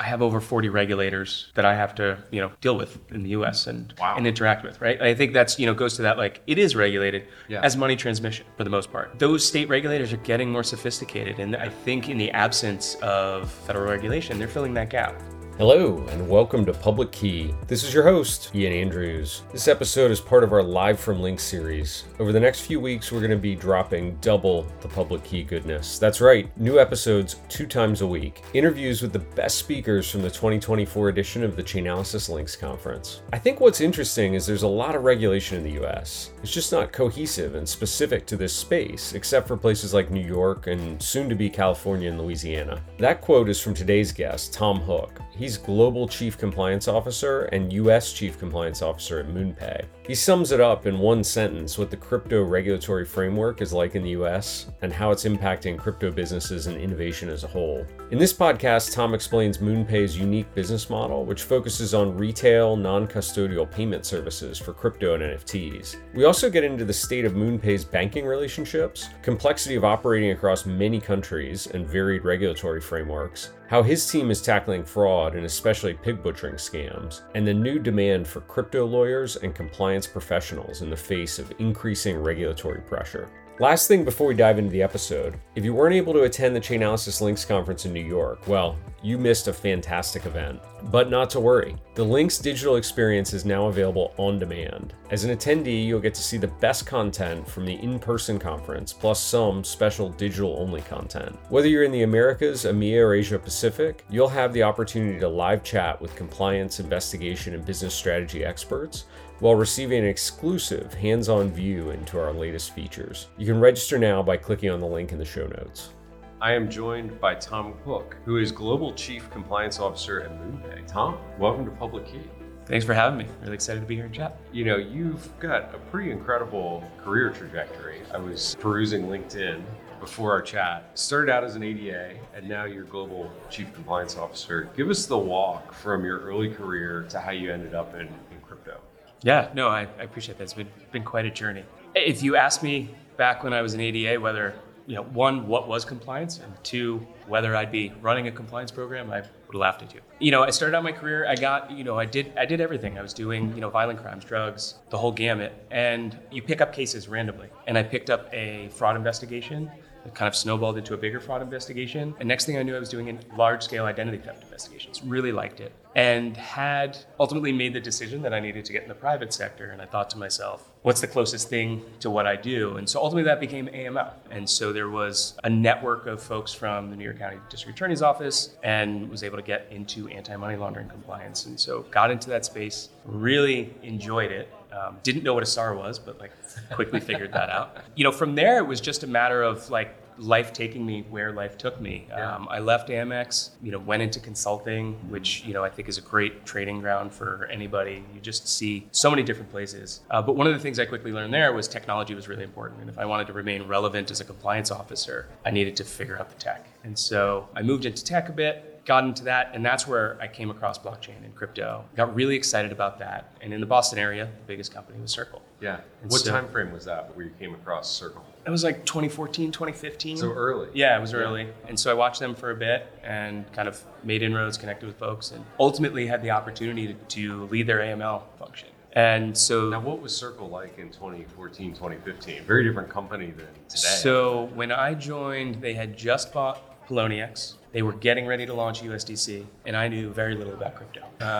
have over 40 regulators that I have to, deal with in the US and interact with, right? I think that's, goes to that, like, it is regulated as money transmission for the most part. Those state regulators are getting more sophisticated. And I think in the absence of federal regulation, they're filling that gap. Hello, and welcome to Public Key. This is your host, Ian Andrews. This episode is part of our Live from Links series. Over the next few weeks, we're going to be dropping double the Public Key goodness. That's right, new episodes 2 times a week. Interviews with the best speakers from the 2024 edition of the Chainalysis Links Conference. I think what's interesting is there's a lot of regulation in the US. It's just not cohesive and specific to this space, except for places like New York and soon to be California and Louisiana. That quote is from today's guest, Tom Hook. He's Global Chief Compliance Officer and U.S. Chief Compliance Officer at MoonPay. He sums it up in one sentence what the crypto regulatory framework is like in the U.S. and how it's impacting crypto businesses and innovation as a whole. In this podcast, Tom explains MoonPay's unique business model, which focuses on retail, non-custodial payment services for crypto and NFTs. We also get into the state of MoonPay's banking relationships, complexity of operating across many countries and varied regulatory frameworks, how his team is tackling fraud and especially pig butchering scams, and the new demand for crypto lawyers and compliance professionals in the face of increasing regulatory pressure. Last thing before we dive into the episode, if you weren't able to attend the Chainalysis Links Conference in New York, well, you missed a fantastic event. But not to worry, the Links digital experience is now available on demand. As an attendee, you'll get to see the best content from the in-person conference, plus some special digital-only content. Whether you're in the Americas, EMEA, or Asia Pacific, you'll have the opportunity to live chat with compliance, investigation, and business strategy experts, while receiving an exclusive hands-on view into our latest features. You can register now by clicking on the link in the show notes. I am joined by Tom Hook, who is Global Chief Compliance Officer at MoonPay. Tom, welcome to Public Key. Thanks for having me. Really excited to be here and chat. You've got a pretty incredible career trajectory. I was perusing LinkedIn before our chat. Started out as an ADA, and now you're Global Chief Compliance Officer. Give us the walk from your early career to how you ended up in crypto. Yeah, no, I appreciate that. It's been quite a journey. If you asked me back when I was an ADA, whether, one, what was compliance, and 2, whether I'd be running a compliance program, I would have laughed at you. I started out my career, I did everything. I was doing, violent crimes, drugs, the whole gamut. And you pick up cases randomly. And I picked up a fraud investigation. It kind of snowballed into a bigger fraud investigation. And next thing I knew, I was doing large-scale identity theft investigations. Really liked it. And had ultimately made the decision that I needed to get in the private sector. And I thought to myself, what's the closest thing to what I do? And so ultimately that became AML. And so there was a network of folks from the New York County District Attorney's Office and was able to get into anti-money laundering compliance. And so got into that space, really enjoyed it. Didn't know what a SAR was, but quickly figured that out. From there, it was just a matter of life taking me where life took me. I left Amex, went into consulting, which, I think is a great trading ground for anybody. You just see so many different places. But one of the things I quickly learned there was technology was really important. And if I wanted to remain relevant as a compliance officer, I needed to figure out the tech. And so I moved into tech a bit, got into that, and that's where I came across blockchain and crypto. Got really excited about that. And in the Boston area, the biggest company was Circle. Yeah. What time frame was that where you came across Circle? It was 2014, 2015. So early. Yeah, it was early. And so I watched them for a bit and kind of made inroads, connected with folks, and ultimately had the opportunity to lead their AML function. And so... Now, what was Circle like in 2014, 2015? Very different company than today. So when I joined, they had just bought Poloniex. They were getting ready to launch USDC, and I knew very little about crypto.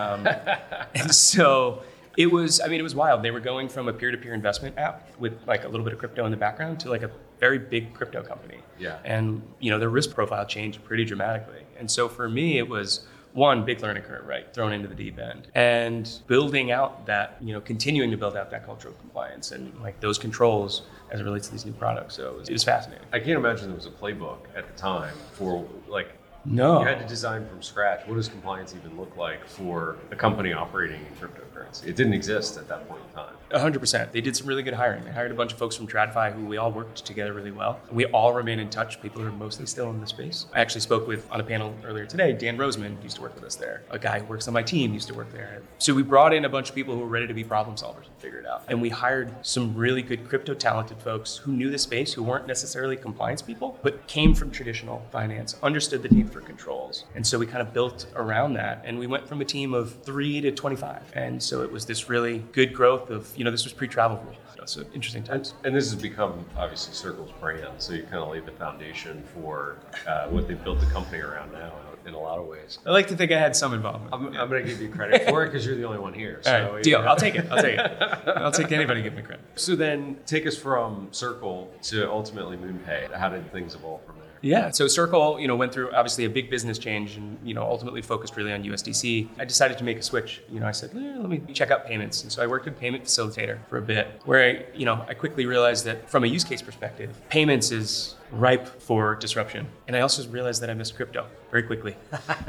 And so it was wild. They were going from a peer-to-peer investment app with a little bit of crypto in the background to a very big crypto company. Yeah. And, their risk profile changed pretty dramatically. And so for me, it was one big learning curve, right? Thrown into the deep end and building out that, continuing to build out that culture of compliance and those controls as it relates to these new products. So it was fascinating. I can't imagine there was a playbook at the time for No. You had to design from scratch. What does compliance even look like for a company operating in cryptocurrency? It didn't exist at that point in time. 100%. They did some really good hiring. They hired a bunch of folks from TradFi who we all worked together really well. We all remain in touch. People who are mostly still in the space. I actually spoke with, on a panel earlier today, Dan Roseman used to work with us there. A guy who works on my team used to work there. So we brought in a bunch of people who were ready to be problem solvers and figure it out. And we hired some really good crypto talented folks who knew the space, who weren't necessarily compliance people, but came from traditional finance, understood the need for for controls. And so we kind of built around that, and we went from a team of 3 to 25. And so it was this really good growth of, this was pre-travel rule. So interesting times. And this has become obviously Circle's brand, so you kind of laid the foundation for what they've built the company around now in a lot of ways. I like to think I had some involvement. I'm going to give you credit for it because you're the only one here. So, all right, deal. I'll take it. I'll take anybody give me credit. So then take us from Circle to ultimately MoonPay. How did things evolve from there? Yeah, so Circle, went through obviously a big business change and, ultimately focused really on USDC. I decided to make a switch. I said, let me check out payments. And so I worked at Payment Facilitator for a bit, where I quickly realized that from a use case perspective, payments is ripe for disruption. And I also realized that I missed crypto very quickly.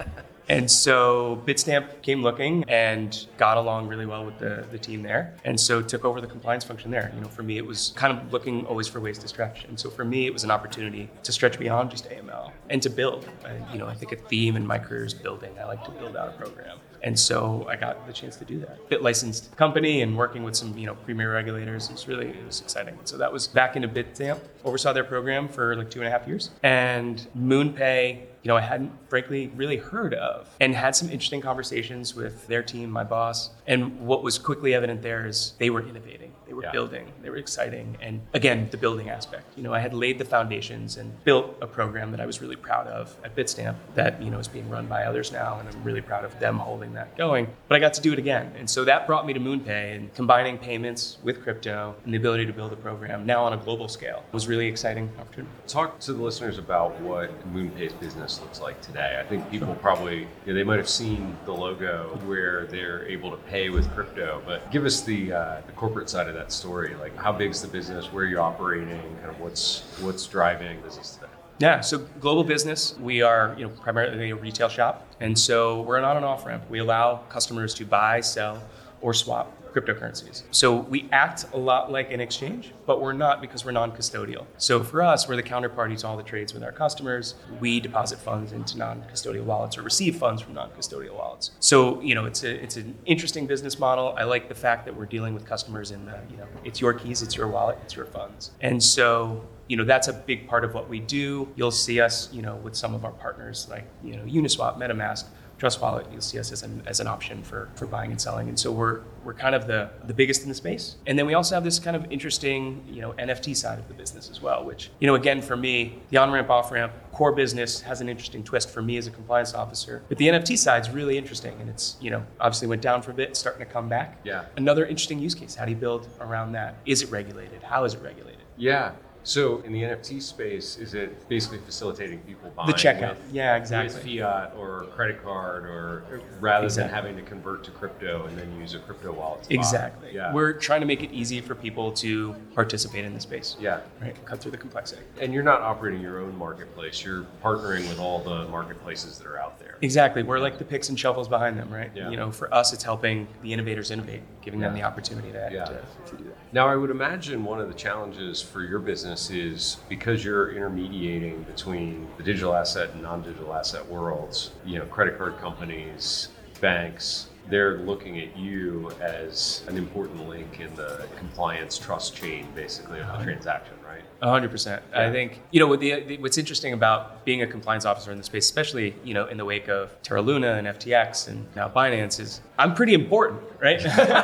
And so Bitstamp came looking and got along really well with the team there. And so took over the compliance function there. For me, it was kind of looking always for ways to stretch. And so for me, it was an opportunity to stretch beyond just AML and to build. I think a theme in my career is building. I like to build out a program. And so I got the chance to do that. Bit licensed company and working with some, premier regulators. It was exciting. So that was back into Bitstamp, oversaw their program for like 2.5 years. And MoonPay, I hadn't frankly really heard of, and had some interesting conversations with their team, my boss. And what was quickly evident there is they were innovating, they were building, they were exciting. And again, the building aspect, I had laid the foundations and built a program that I was really proud of at Bitstamp that, is being run by others now. And I'm really proud of them holding that going, but I got to do it again. And so that brought me to MoonPay, and combining payments with crypto and the ability to build a program now on a global scale was really exciting opportunity. Talk to the listeners about what MoonPay's business looks like today. I think people probably, they might have seen the logo where they're able to pay with crypto, but give us the corporate side of that story. Like, how big's the business? Where are you operating? Kind of what's driving business today? Yeah, so global business, we are primarily a retail shop. And so we're an on and off ramp. We allow customers to buy, sell, or swap cryptocurrencies. So we act a lot like an exchange, but we're not, because we're non-custodial. So for us, we're the counterparty to all the trades with our customers. We deposit funds into non-custodial wallets or receive funds from non-custodial wallets. So, it's an interesting business model. I like the fact that we're dealing with customers in the, it's your keys, it's your wallet, it's your funds. And so, that's a big part of what we do. You'll see us, with some of our partners like, Uniswap, MetaMask, Trust Wallet, you'll see us as an option for buying and selling. And so we're kind of the biggest in the space. And then we also have this kind of interesting, NFT side of the business as well, which, again, for me, the on-ramp, off-ramp, core business has an interesting twist for me as a compliance officer. But the NFT side's really interesting. And it's, obviously went down for a bit, starting to come back. Yeah. Another interesting use case. How do you build around that? Is it regulated? How is it regulated? Yeah. So in the NFT space, is it basically facilitating people buying the checkout? Yeah, exactly. With fiat or credit card, or rather than having to convert to crypto and then use a crypto wallet to buy? Exactly. Yeah. We're trying to make it easy for people to participate in the space. Yeah. Right. Cut through the complexity. And you're not operating your own marketplace. You're partnering with all the marketplaces that are out there. Exactly. We're like the picks and shovels behind them, right? Yeah. For us, it's helping the innovators innovate, giving them the opportunity to do that. Now, I would imagine one of the challenges for your business is because you're intermediating between the digital asset and non-digital asset worlds, credit card companies, banks, they're looking at you as an important link in the compliance trust chain, basically, of the transaction, right? 100%. Yeah. I think, what's interesting about being a compliance officer in the space, especially, in the wake of Terra Luna and FTX and now Binance, is I'm pretty important, right?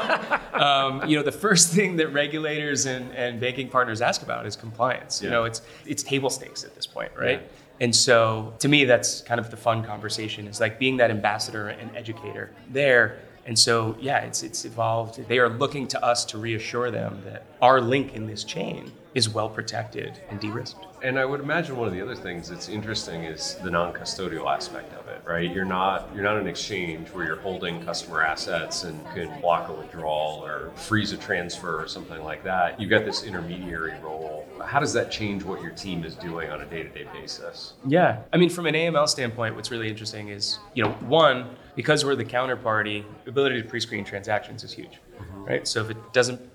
The first thing that regulators and banking partners ask about is compliance. Yeah. It's table stakes at this point, right? Yeah. And so to me, that's kind of the fun conversation, is like being that ambassador and educator there. And so, it's evolved. They are looking to us to reassure them that our link in this chain is well protected and de-risked. And I would imagine one of the other things that's interesting is the non-custodial aspect of it, right? You're not an exchange where you're holding customer assets and can block a withdrawal or freeze a transfer or something like that. You've got this intermediary role. How does that change what your team is doing on a day-to-day basis? Yeah. I mean, from an AML standpoint, what's really interesting is, one, because we're the counterparty, the ability to pre-screen transactions is huge, right? So if it doesn't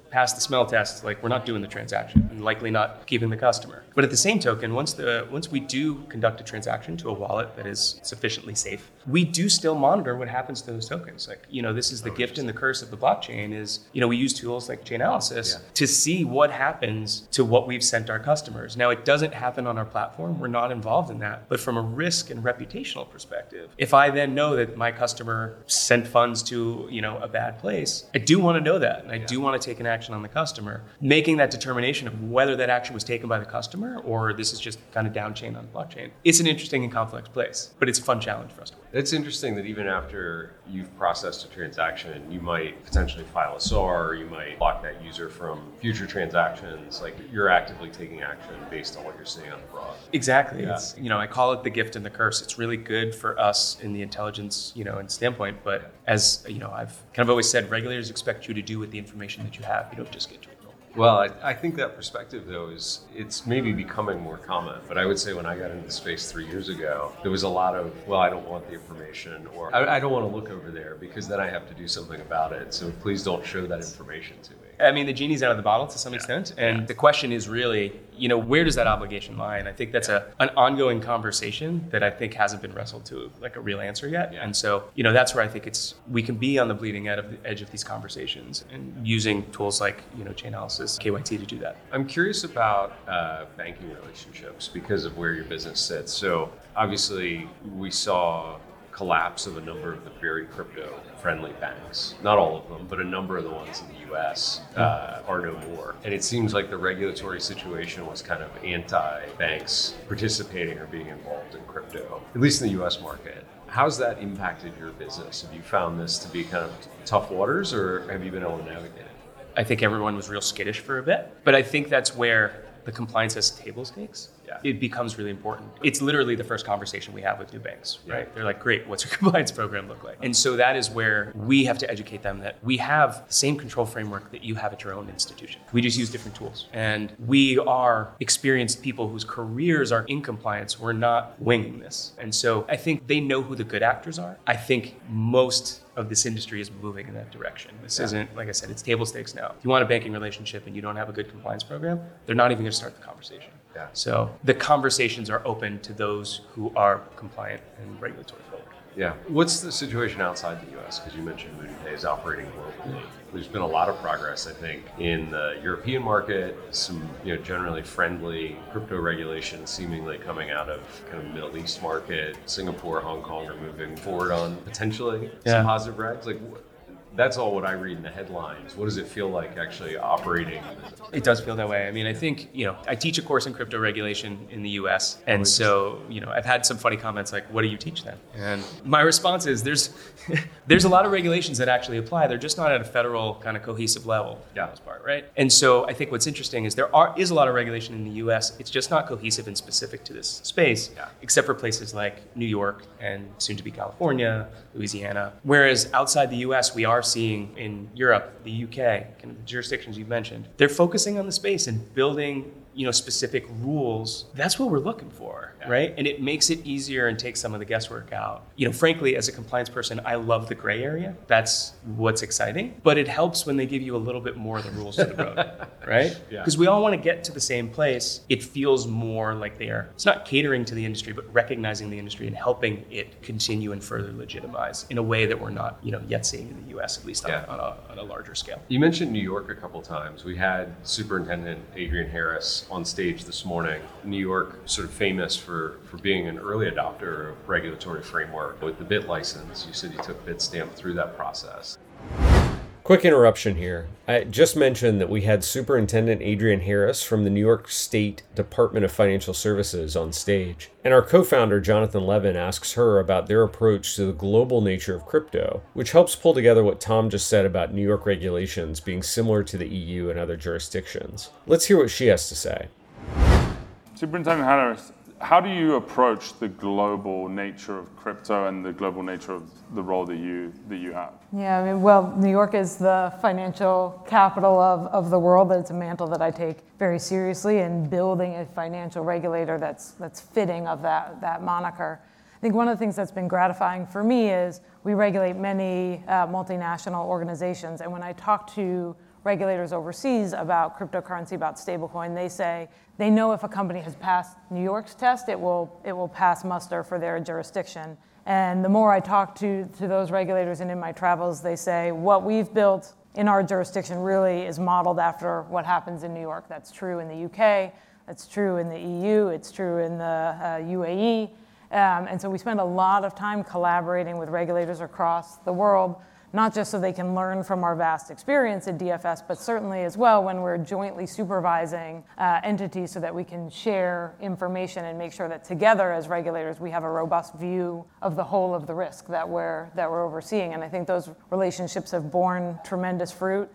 pass the smell test, like we're not doing the transaction and likely not keeping the customer. But at the same token, once we do conduct a transaction to a wallet that is sufficiently safe, we do still monitor what happens to those tokens. Like, this is the gift and the curse of the blockchain is, we use tools like Chainalysis to see what happens to what we've sent our customers. Now, it doesn't happen on our platform. We're not involved in that. But from a risk and reputational perspective, if I then know that my customer sent funds to, a bad place, I do want to know that. And I do want to take an action on the customer. Making that determination of whether that action was taken by the customer or this is just kind of down chain on the blockchain, it's an interesting and complex place, but it's a fun challenge for us to work. It's interesting that even after you've processed a transaction, you might potentially file a SAR, you might block that user from future transactions. Like you're actively taking action based on what you're seeing on the fraud. Exactly. Yeah. It's, I call it the gift and the curse. It's really good for us in the intelligence, and standpoint. But as, I've kind of always said, regulators expect you to do with the information that you have. You don't just get to ignore. Well, I think that perspective, though, it's maybe becoming more common. But I would say when I got into the space 3 years ago, there was a lot of, well, I don't want the information, or I don't want to look over there because then I have to do something about it. So please don't show that information to me. I mean, the genie's out of the bottle to some extent. And the question is really, where does that obligation lie? And I think that's an ongoing conversation that I think hasn't been wrestled to like a real answer yet. Yeah. And so, that's where I think we can be on the bleeding edge of these conversations and using tools like, Chainalysis, KYT to do that. I'm curious about banking relationships because of where your business sits. So obviously we saw collapse of a number of the very crypto-friendly banks. Not all of them, but a number of the ones in the US are no more. And it seems like the regulatory situation was kind of anti-banks participating or being involved in crypto, at least in the US market. How's that impacted your business? Have you found this to be kind of tough waters, or have you been able to navigate it? I think everyone was real skittish for a bit, but I think that's where the compliance as table stakes, it becomes really important. It's literally the first conversation we have with new banks, right? Yeah. They're like, great, what's your compliance program look like? And so that is where we have to educate them that we have the same control framework that you have at your own institution. We just use different tools. And we are experienced people whose careers are in compliance. We're not winging this. And so I think they know who the good actors are. I think most of this industry is moving in that direction. This isn't, like I said, it's table stakes now. If you want a banking relationship and you don't have a good compliance program, they're not even going to start the conversation. Yeah. So the conversations are open to those who are compliant and regulatory forward. Yeah. What's the situation outside the US? Because you mentioned MoonPay is operating globally. There's been a lot of progress, I think, in the European market, some generally friendly crypto regulation seemingly coming out of kind of the Middle East market. Singapore, Hong Kong are moving forward on potentially some positive regs. Like, that's all what I read in the headlines. What does it feel like actually operating? It does feel that way. I mean, I think, I teach a course in crypto regulation in the US. And so, I've had some funny comments like, what do you teach then? And my response is there's a lot of regulations that actually apply. They're just not at a federal kind of cohesive level for the most part, right? And so I think what's interesting is there is a lot of regulation in the US. It's just not cohesive and specific to this space, except for places like New York and soon to be California, Louisiana. Whereas outside the US, we are seeing in Europe, the UK, kind of the jurisdictions you've mentioned, they're focusing on the space and building specific rules. That's what we're looking for, right? And it makes it easier and takes some of the guesswork out. Frankly, as a compliance person, I love the gray area. That's what's exciting. But it helps when they give you a little bit more of the rules to the road, right? Because we all want to get to the same place. It feels more like it's not catering to the industry, but recognizing the industry and helping it continue and further legitimize in a way that we're not, yet seeing in the US, at least on a larger scale. You mentioned New York a couple times. We had Superintendent Adrian Harris on stage this morning. New York, sort of famous for being an early adopter of regulatory framework with the BIT license. You said you took Bitstamp through that process. Quick interruption here. I just mentioned that we had Superintendent Adrian Harris from the New York State Department of Financial Services on stage. And our co-founder, Jonathan Levin, asks her about their approach to the global nature of crypto, which helps pull together what Tom just said about New York regulations being similar to the EU and other jurisdictions. Let's hear what she has to say. Superintendent Harris, how do you approach the global nature of crypto and the global nature of the role that you have? Yeah, New York is the financial capital of the world. It's a mantle that I take very seriously, and building a financial regulator that's fitting of that moniker. I think one of the things that's been gratifying for me is we regulate many multinational organizations, and when I talk to regulators overseas about cryptocurrency, about stablecoin, they say they know if a company has passed New York's test, it will pass muster for their jurisdiction. And the more I talk to those regulators and in my travels, they say what we've built in our jurisdiction really is modeled after what happens in New York. That's true in the UK, that's true in the EU, it's true in the UAE. And so we spend a lot of time collaborating with regulators across the world, not just so they can learn from our vast experience at DFS, but certainly as well when we're jointly supervising entities so that we can share information and make sure that together as regulators we have a robust view of the whole of the risk that we're overseeing. And I think those relationships have borne tremendous fruit.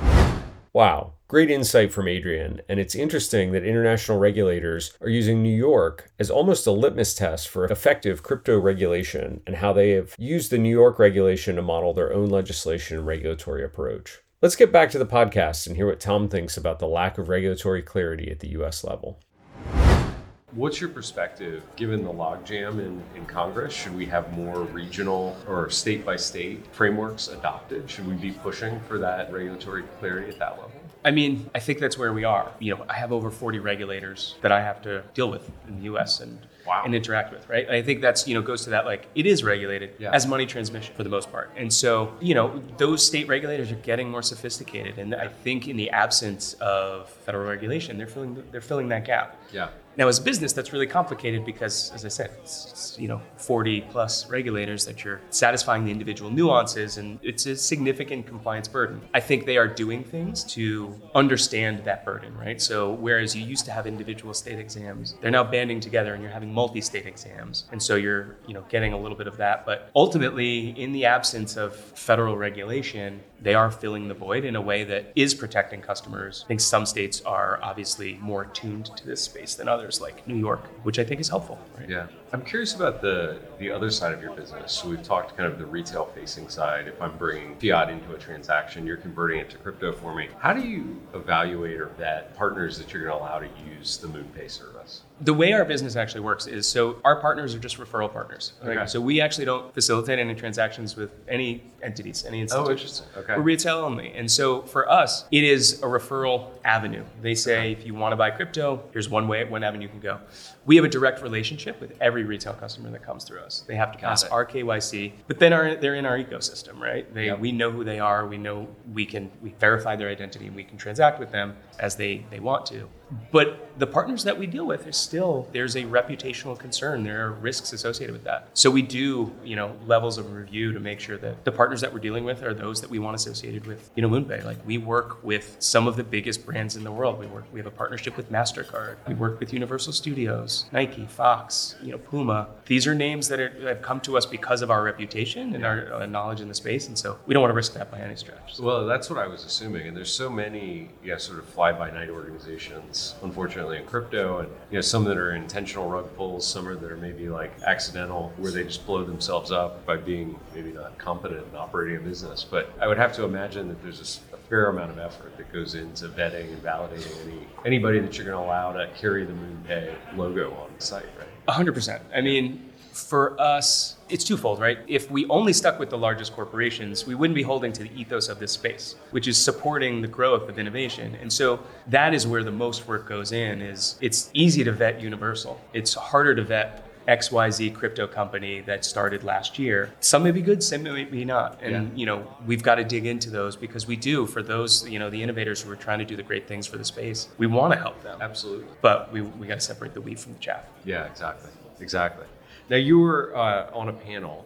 Wow, great insight from Adrian, and it's interesting that international regulators are using New York as almost a litmus test for effective crypto regulation and how they have used the New York regulation to model their own legislation and regulatory approach. Let's get back to the podcast and hear what Tom thinks about the lack of regulatory clarity at the US level. What's your perspective, given the logjam in Congress? Should we have more regional or state-by-state frameworks adopted? Should we be pushing for that regulatory clarity at that level? I mean, I think that's where we are. I have over 40 regulators that I have to deal with in the US and interact with, right? And I think that's, goes to that, like, it is regulated as money transmission for the most part. And so, those state regulators are getting more sophisticated. And I think in the absence of federal regulation, they're filling that gap. Yeah. Now, as a business, that's really complicated because, as I said, it's 40 plus regulators that you're satisfying the individual nuances, and it's a significant compliance burden. I think they are doing things to understand that burden, right? So whereas you used to have individual state exams, they're now banding together and you're having multi-state exams. And so you're, getting a little bit of that. But ultimately, in the absence of federal regulation, they are filling the void in a way that is protecting customers. I think some states are obviously more tuned to this space than others, like New York, which I think is helpful. Right? Yeah. I'm curious about the other side of your business. So we've talked kind of the retail facing side. If I'm bringing fiat into a transaction, you're converting it to crypto for me. How do you evaluate or vet partners that you're going to allow to use the MoonPay service? The way our business actually works is, so our partners are just referral partners. Right? Okay. So we actually don't facilitate any transactions with any entities, any institutions. Oh, interesting. Okay. We're retail only. And so for us, it is a referral avenue. They say, if you want to buy crypto, here's one avenue you can go. We have a direct relationship with every retail customer that comes through us. They have to pass our KYC, but then they're in our ecosystem, right? We know who they are. We know we verify their identity and we can transact with them as they want to. But the partners that we deal with there's a reputational concern. There are risks associated with that. So we do, levels of review to make sure that the partners that we're dealing with are those that we want associated with, MoonPay. Like, we work with some of the biggest brands in the world. We have a partnership with MasterCard. We work with Universal Studios, Nike, Fox, Puma. These are names that have come to us because of our reputation and our knowledge in the space. And so we don't want to risk that by any stretch. Well, that's what I was assuming. And there's so many, sort of fly-by-night organizations, unfortunately, in crypto, and some that are intentional rug pulls, some that are maybe like accidental, where they just blow themselves up by being maybe not competent in operating a business. But I would have to imagine that there's a fair amount of effort that goes into vetting and validating anybody that you're going to allow to carry the MoonPay logo on the site, right? 100%. I mean, for us, it's twofold, right? If we only stuck with the largest corporations, we wouldn't be holding to the ethos of this space, which is supporting the growth of innovation. And so that is where the most work goes in. It's easy to vet Universal. It's harder to vet XYZ crypto company that started last year. Some may be good, some may be not. And, we've got to dig into those because we do, for those, the innovators who are trying to do the great things for the space, we want to help them. Absolutely. But we got to separate the wheat from the chaff. Yeah, exactly. Now, you were on a panel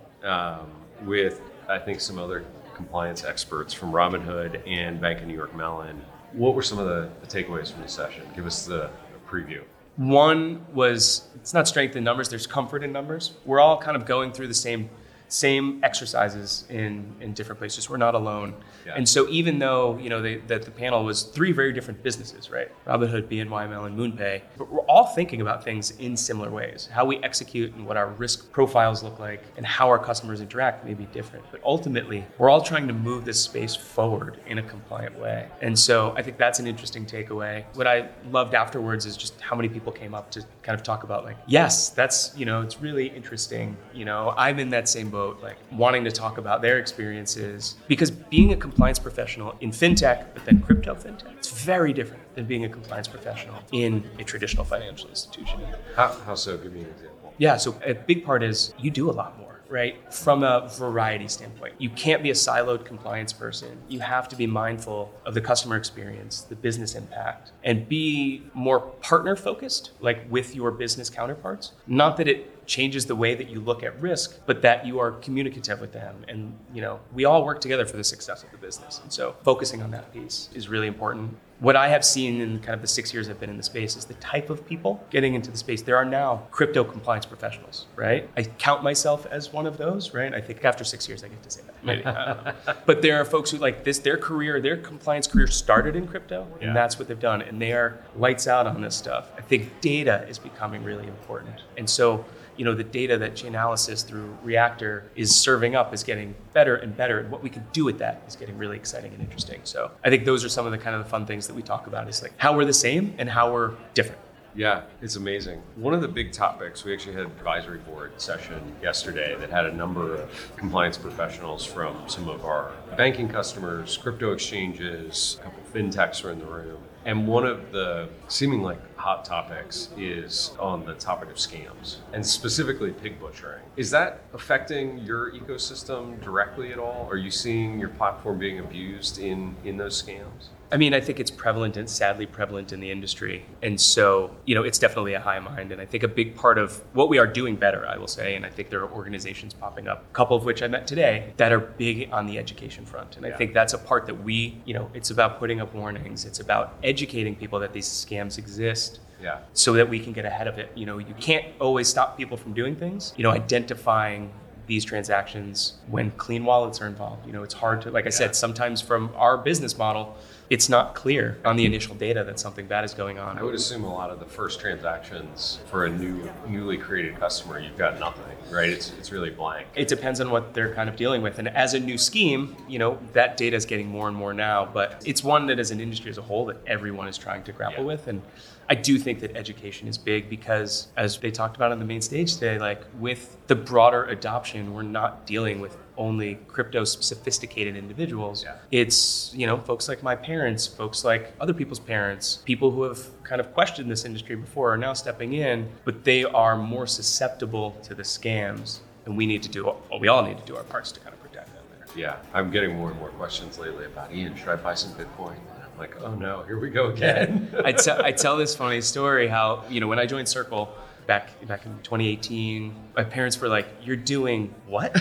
with, I think, some other compliance experts from Robinhood and Bank of New York Mellon. What were some of the takeaways from the session? Give us the preview. One was, it's not strength in numbers, there's comfort in numbers. We're all kind of going through the same exercises in different places. We're not alone. Yeah. And so even though, that the panel was three very different businesses, right? Robinhood, BNY Mellon, MoonPay, but we're all thinking about things in similar ways. How we execute and what our risk profiles look like and how our customers interact may be different. But ultimately, we're all trying to move this space forward in a compliant way. And so I think that's an interesting takeaway. What I loved afterwards is just how many people came up to kind of talk about, like, yes, that's, it's really interesting. I'm in that same boat. vote, like wanting to talk about their experiences. Because being a compliance professional in fintech, but then crypto fintech, it's very different than being a compliance professional in a traditional financial institution. How so? Give me an example. Yeah, so a big part is you do a lot more, right? From a variety standpoint. You can't be a siloed compliance person. You have to be mindful of the customer experience, the business impact, and be more partner focused, like with your business counterparts. Not that it changes the way that you look at risk, but that you are communicative with them. And, we all work together for the success of the business. And so focusing on that piece is really important. What I have seen in kind of the 6 years I've been in the space is the type of people getting into the space. There are now crypto compliance professionals, right? I count myself as one of those, right? I think after 6 years, I get to say that. Maybe, I don't know. But there are folks who like this, their compliance career started in crypto, and that's what they've done. And they are lights out on this stuff. I think data is becoming really important. And so, the data that Chainalysis through Reactor is serving up is getting better and better. And what we can do with that is getting really exciting and interesting. So I think those are some of the kind of the fun things that we talk about is like how we're the same and how we're different. Yeah, it's amazing. One of the big topics, we actually had an advisory board session yesterday that had a number of compliance professionals from some of our banking customers, crypto exchanges, a couple of fintechs were in the room. And one of the seeming like hot topics is on the topic of scams and specifically pig butchering. Is that affecting your ecosystem directly at all? Are you seeing your platform being abused in those scams? I mean, I think it's prevalent and sadly prevalent in the industry. And so, it's definitely a high mind. And I think a big part of what we are doing better, I will say, and I think there are organizations popping up, a couple of which I met today, that are big on the education front. And I think that's a part that we, it's about putting up warnings. It's about educating people that these scams exist. Yeah. So that we can get ahead of it. You can't always stop people from doing things. Identifying these transactions when clean wallets are involved. It's hard to, like I said, sometimes from our business model, it's not clear on the initial data that something bad is going on. I would assume a lot of the first transactions for a newly created customer, you've got nothing, right? It's really blank. It depends on what they're kind of dealing with. And as a new scheme, that data is getting more and more now, but it's one that as an industry as a whole that everyone is trying to grapple with. And I do think that education is big because as they talked about on the main stage today, like with the broader adoption, we're not dealing with only crypto sophisticated individuals. Yeah. It's, folks like my parents, folks like other people's parents, people who have kind of questioned this industry before are now stepping in, but they are more susceptible to the scams. And we all need to do our parts to kind of protect them there. Yeah, I'm getting more and more questions lately about, Ian, should I buy some Bitcoin? Like, oh no, here we go again. I tell this funny story how, when I joined Circle back in 2018, my parents were like, you're doing what?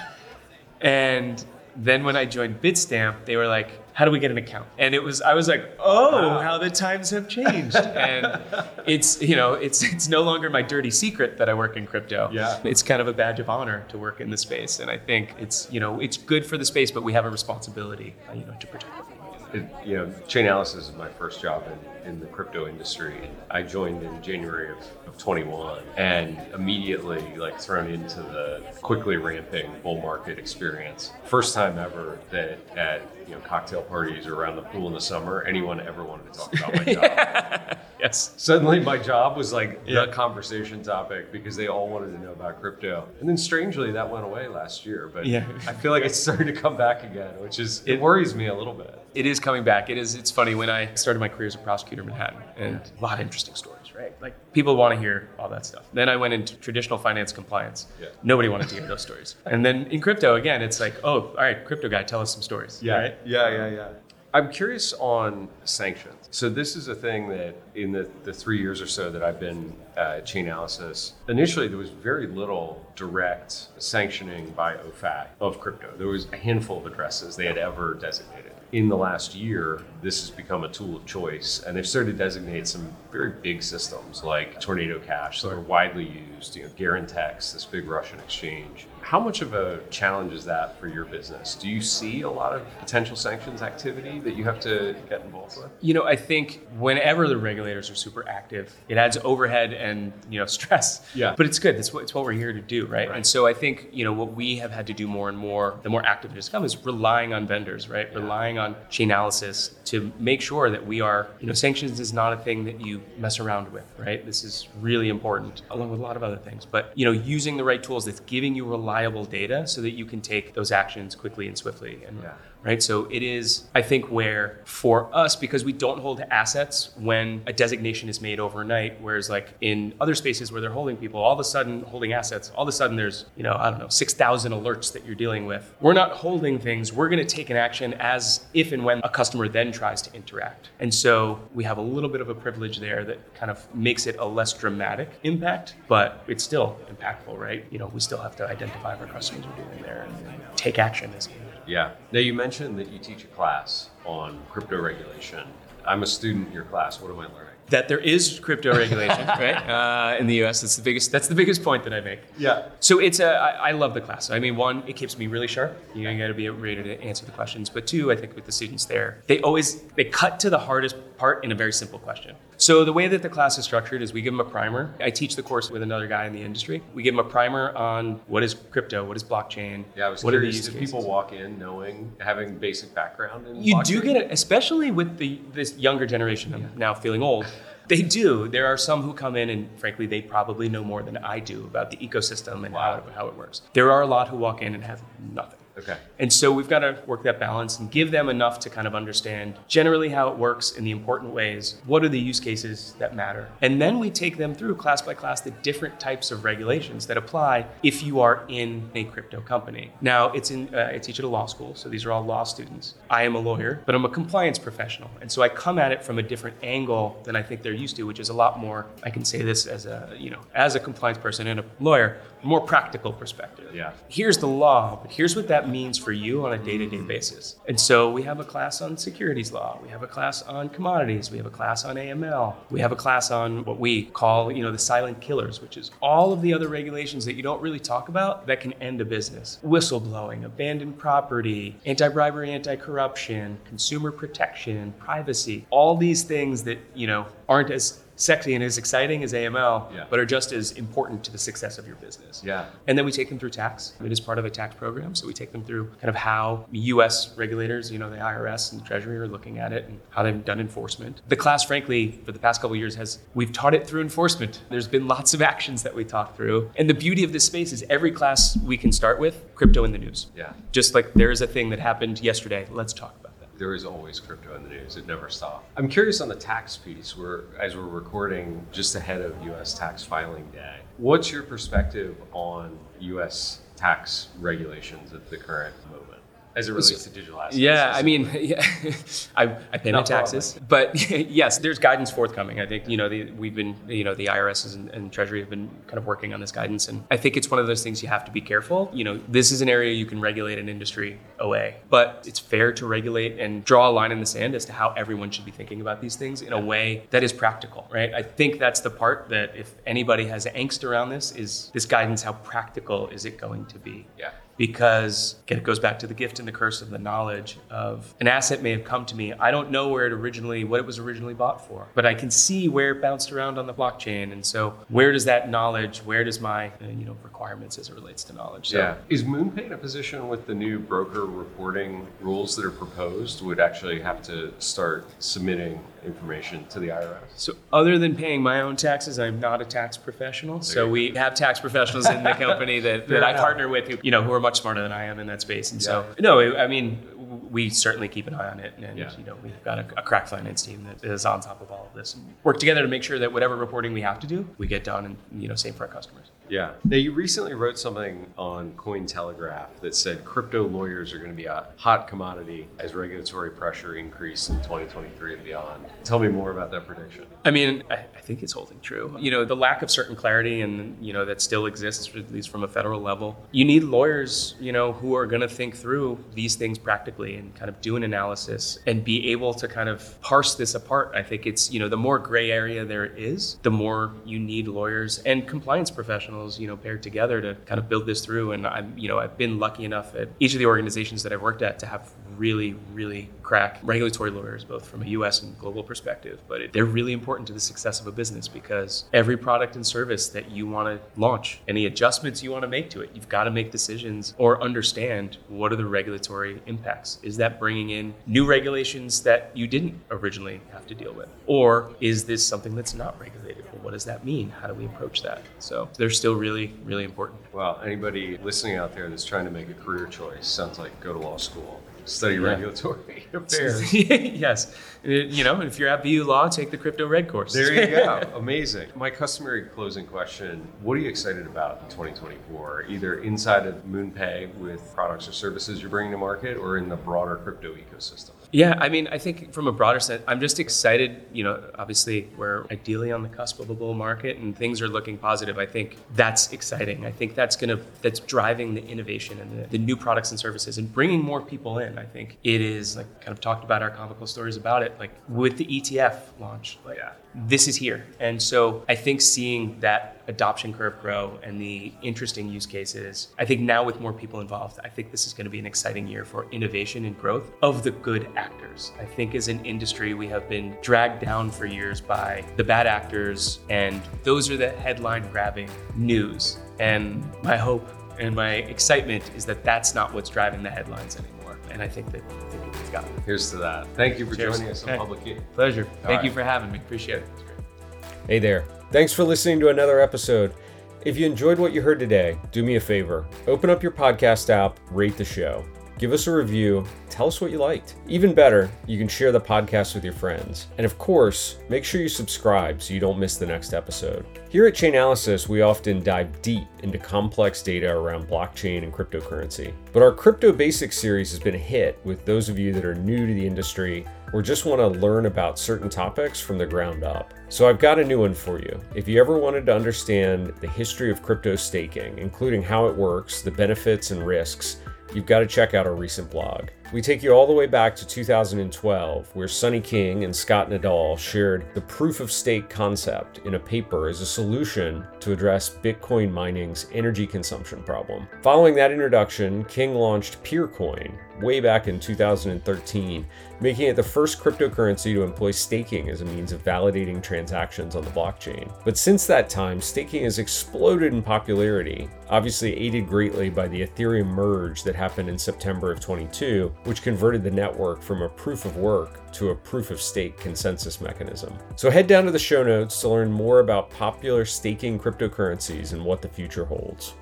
And then when I joined Bitstamp, they were like, how do we get an account? And I was like, how the times have changed. And it's no longer my dirty secret that I work in crypto. Yeah. It's kind of a badge of honor to work in the space. And I think it's good for the space, but we have a responsibility, to protect it. Chainalysis is my first job in the crypto industry. I joined in January of 21 and immediately thrown into the quickly ramping bull market experience. First time ever that at cocktail parties or around the pool in the summer, anyone ever wanted to talk about my job. Yes. Suddenly my job was the conversation topic because they all wanted to know about crypto. And then strangely that went away last year, but I feel like it's starting to come back again, which it worries me a little bit. It is coming back. It's funny, when I started my career as a prosecutor in Manhattan, and a lot of interesting stories, right? Like people want to hear all that stuff. Then I went into traditional finance compliance. Yeah. Nobody wanted to hear those stories. And then in crypto, again, it's like, oh, all right, crypto guy, tell us some stories. Yeah. Right? Yeah. I'm curious on sanctions. So this is a thing that in the 3 years or so that I've been at Chainalysis, initially there was very little direct sanctioning by OFAC of crypto. There was a handful of addresses they had ever designated. In the last year, this has become a tool of choice, and they've started to designate some very big systems like Tornado Cash that are widely used, Garantex, this big Russian exchange. How much of a challenge is that for your business? Do you see a lot of potential sanctions activity that you have to get involved with? I think whenever the regulators are super active, it adds overhead and stress. Yeah. But it's good. It's what we're here to do. do, right? And so I think, what we have had to do more and more, the more active it has come, is relying on vendors, right? Yeah. Relying on Chainalysis to make sure that we are, sanctions is not a thing that you mess around with, right? This is really important, along with a lot of other things. But, using the right tools that's giving you reliable data so that you can take those actions quickly and swiftly. And right? So it is, I think, where for us, because we don't hold assets when a designation is made overnight, whereas like in other spaces where they're holding people, all of a sudden holding assets, all of a sudden there's, 6,000 alerts that you're dealing with. We're not holding things. We're going to take an action as if and when a customer then tries to interact. And so we have a little bit of a privilege there that kind of makes it a less dramatic impact, but it's still impactful, right? We still have to identify if our customers are doing there and take action as Yeah. Now, you mentioned that you teach a class on crypto regulation. I'm a student in your class. What am I learning? That there is crypto regulation, right? In the US, that's the biggest point that I make. Yeah. So I love the class. I mean, one, it keeps me really sharp. You got to be ready to answer the questions. But two, I think with the students there, they cut to the hardest part in a very simple question. So the way that the class is structured is we give them a primer. I teach the course with another guy in the industry. We give them a primer on what is crypto, what is blockchain. Yeah, I was what curious, do people walk in having basic background in You blockchain? do get it, especially with this younger generation. I'm now feeling old. They do. There are some who come in and frankly, they probably know more than I do about the ecosystem and how it works. There are a lot who walk in and have nothing. Okay. And so we've got to work that balance and give them enough to kind of understand generally how it works in the important ways. What are the use cases that matter? And then we take them through class by class the different types of regulations that apply if you are in a crypto company. Now, I teach at a law school, so these are all law students. I am a lawyer, but I'm a compliance professional. And so I come at it from a different angle than I think they're used to, which is a lot more, I can say this as a compliance person and a lawyer, more practical perspective. Yeah. Here's the law, but here's what that means for you on a day-to-day basis. And so we have a class on securities law. We have a class on commodities. We have a class on AML. We have a class on what we call, the silent killers, which is all of the other regulations that you don't really talk about that can end a business. Whistleblowing, abandoned property, anti-bribery, anti-corruption, consumer protection, privacy, all these things that, aren't as sexy and as exciting as AML, but are just as important to the success of your business. Yeah. And then we take them through tax. It is part of a tax program. So we take them through kind of how US regulators, the IRS and the Treasury are looking at it and how they've done enforcement. The class, frankly, for the past couple of years we've taught it through enforcement. There's been lots of actions that we talk through. And the beauty of this space is every class we can start with, crypto in the news. Yeah. Just like there is a thing that happened yesterday. Let's talk about that. There is always crypto in the news. It never stops. I'm curious on the tax piece. As we're recording just ahead of U.S. tax filing day, what's your perspective on U.S. tax regulations at the current moment as it relates to digital assets? Yeah, I mean, I pay my taxes, but yes, there's guidance forthcoming. I think, we've been, the IRS and Treasury have been kind of working on this guidance. And I think it's one of those things you have to be careful. This is an area you can regulate an industry away, but it's fair to regulate and draw a line in the sand as to how everyone should be thinking about these things in a way that is practical, right? I think that's the part that if anybody has angst around this is this guidance, how practical is it going to be? Yeah. Because again, it goes back to the gift and the curse of the knowledge of an asset may have come to me. I don't know what it was originally bought for, but I can see where it bounced around on the blockchain. And so where does that knowledge, where does my requirements as it relates to knowledge? So, yeah. Is MoonPay in a position with the new broker reporting rules that are proposed would actually have to start submitting information to the IRS? So other than paying my own taxes, I'm not a tax professional. So we have tax professionals in the company that I partner with who are much smarter than I am in that space. And so, I mean, we certainly keep an eye on it. And, we've got a crack finance team that is on top of all of this and work together to make sure that whatever reporting we have to do, we get done and, same for our customers. Yeah. Now, you recently wrote something on Cointelegraph that said crypto lawyers are going to be a hot commodity as regulatory pressure increase in 2023 and beyond. Tell me more about that prediction. I mean, I think it's holding true. The lack of certain clarity and, that still exists, at least from a federal level. You need lawyers, who are going to think through these things practically and kind of do an analysis and be able to kind of parse this apart. I think it's, the more gray area there is, the more you need lawyers and compliance professionals, paired together to kind of build this through. And I've been lucky enough at each of the organizations that I've worked at to have really, really crack regulatory lawyers, both from a US and global perspective. But they're really important to the success of a business, because every product and service that you want to launch, any adjustments you want to make to it, you've got to make decisions or understand what are the regulatory impacts. Is that bringing in new regulations that you didn't originally have to deal with? Or is this something that's not regulated? Well, what does that mean? How do we approach that? So they're still really, really important. Well, anybody listening out there that's trying to make a career choice, sounds like go to law school, study regulatory affairs. Yes. If you're at BU Law, take the Crypto Red course. There you go. Amazing. My customary closing question, what are you excited about in 2024, either inside of MoonPay with products or services you're bringing to market, or in the broader crypto ecosystem? Yeah, I think from a broader sense, I'm just excited. Obviously we're ideally on the cusp of a bull market and things are looking positive. I think that's exciting. I think that's driving the innovation and the new products and services and bringing more people in. I think it is, like, kind of talked about our comical stories about it, like with the ETF launch, this is here. And so I think seeing that adoption curve grow and the interesting use cases, I think now with more people involved, I think this is going to be an exciting year for innovation and growth of the good actors. I think as an industry, we have been dragged down for years by the bad actors, and those are the headline grabbing news. And my hope and my excitement is that that's not what's driving the headlines anymore. And I think that we've got it. Here's to that. Thank you for Cheers. joining us on Hey. Public Key. Pleasure. Thank right. you for having me. Appreciate it. It's great. Hey there. Thanks for listening to another episode. If you enjoyed what you heard today, do me a favor. Open up your podcast app, rate the show. Give us a review. Tell us what you liked. Even better, you can share the podcast with your friends. And of course, make sure you subscribe so you don't miss the next episode. Here at Chainalysis, we often dive deep into complex data around blockchain and cryptocurrency. But our Crypto Basics series has been a hit with those of you that are new to the industry or just want to learn about certain topics from the ground up. So I've got a new one for you. If you ever wanted to understand the history of crypto staking, including how it works, the benefits and risks, you've got to check out our recent blog. We take you all the way back to 2012, where Sonny King and Scott Nadal shared the proof of stake concept in a paper as a solution to address Bitcoin mining's energy consumption problem. Following that introduction, King launched Peercoin way back in 2013, making it the first cryptocurrency to employ staking as a means of validating transactions on the blockchain. But since that time, staking has exploded in popularity, obviously aided greatly by the Ethereum merge that happened in September of 2022, which converted the network from a proof of work to a proof of stake consensus mechanism. So head down to the show notes to learn more about popular staking cryptocurrencies and what the future holds.